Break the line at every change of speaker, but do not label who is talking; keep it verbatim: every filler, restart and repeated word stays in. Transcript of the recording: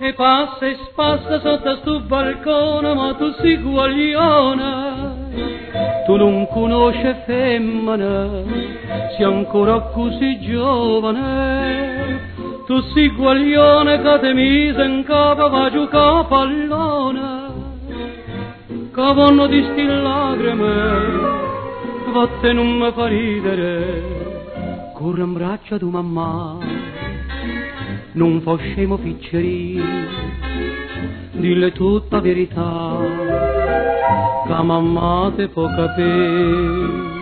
e passa e spassa sotto sto balcone, ma tu sei guagliona, tu non conosci femmina, sei ancora così giovane, tu sei guaglione che ti mise in capo va giocare a pallone, che vanno di sti lacrime, vatte non mi fa ridere, corre in braccia tu mamma, non fa scemo piccerì, dille tutta verità, che mamma te può capire.